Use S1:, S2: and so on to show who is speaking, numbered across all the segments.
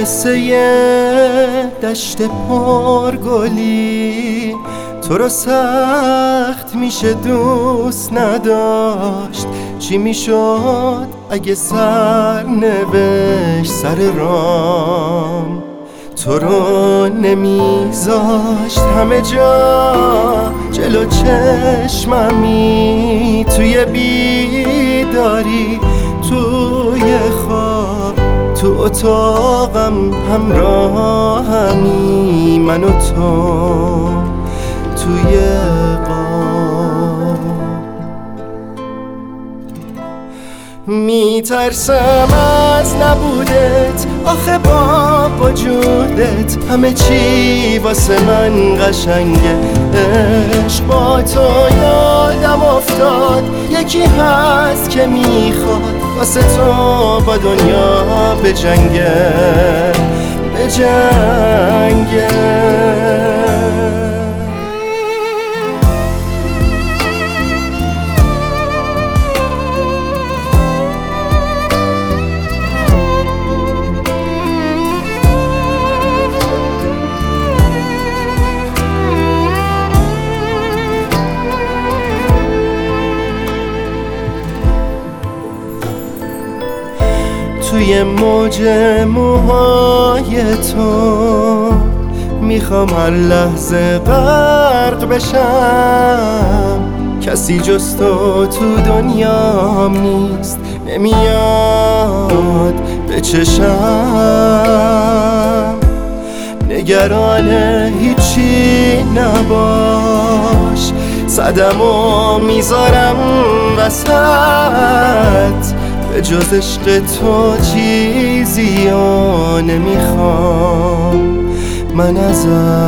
S1: مثل یه دشت پرگلی تو رو سخت میشه دوست نداشت. چی میشد اگه سرنوشت سر رام تو رو نمیذاشت؟ همه جا جلو چشممی، توی بیداری، توی خواب، تو اتاقم همراهمی، من و تو توی قاب. میترسم از نبودت، آخه با وجودت همه چی واسه من قشنگه. عشق با تو یادم افتاد، یکی هست که میخواد واسه تو با دنیا بجنگه، بجنگه. توی موج موهای تو میخوام هر لحظه غرق بشم. کسی جز تو دنیام نیست، نمیاد به چشم. نگران هیچی نباش، صدمو میذارم وسط. به جز عشق تو چیزی ها نمیخوام من ازت.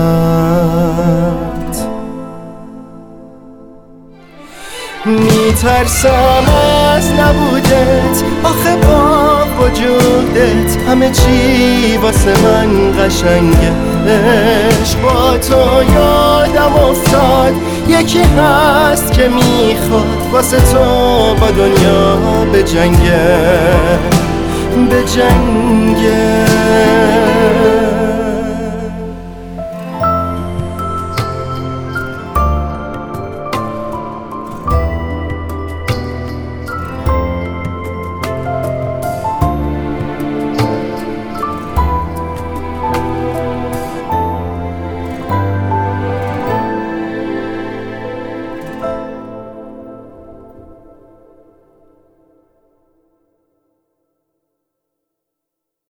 S1: میترسم از نبودت، آخه با وجودت همه چی واسه من قشنگه. عشق با تو یادم افتاد، یکی هست که میخواد واسه تو با دنیا بجنگه، بجنگه.